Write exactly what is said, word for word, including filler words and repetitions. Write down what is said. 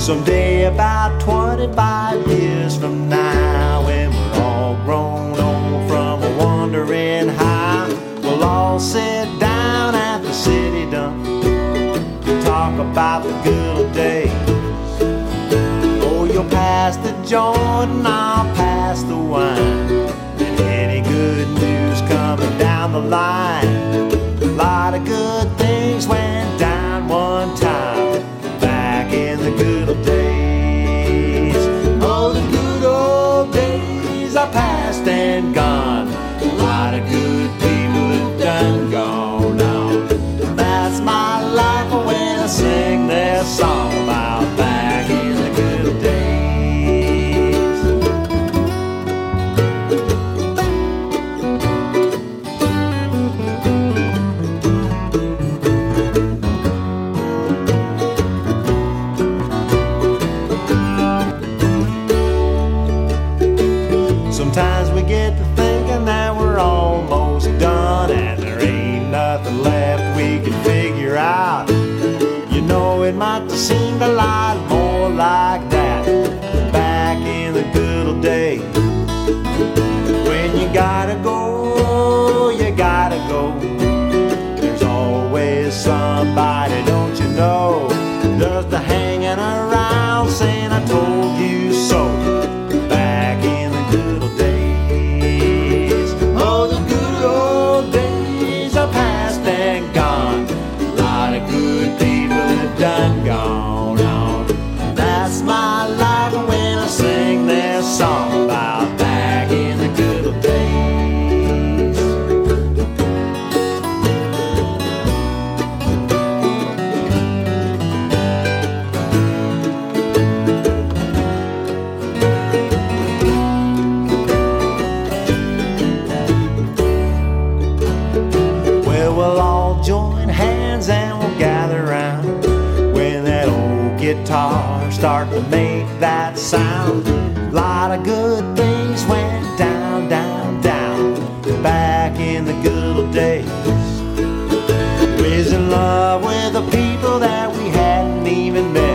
Someday about twenty-five years from now, when we're all grown old from a wandering high, we'll all sit down at the city dump to talk about the good old days. Oh, you'll pass the joint and I'll pass the wine, and any good news coming down the line. A lot of good things went down one time back in the good old days. Oh, the good old days are past and gone. A lot of good people have done gone on. That's my life when I sing this song about back in the good old days. Sometimes we get to thinking that we're almost done and there ain't nothing left we can figure out. You know, it might seem a lot more like that back in the good old days. When you gotta go, you gotta go. There's always somebody, don't you know, does the hanging around saying I told you so. Back in the good old days. Oh, the good old days are past and gone. A lot of good people have done gone on. That's my life when I sing this song about back in the good old days. Well, we'll all join hands and we'll gather round when that old guitar start to make that sound. A lot of good things went down, down, down back in the good old days. We was in love with the people that we hadn't even met.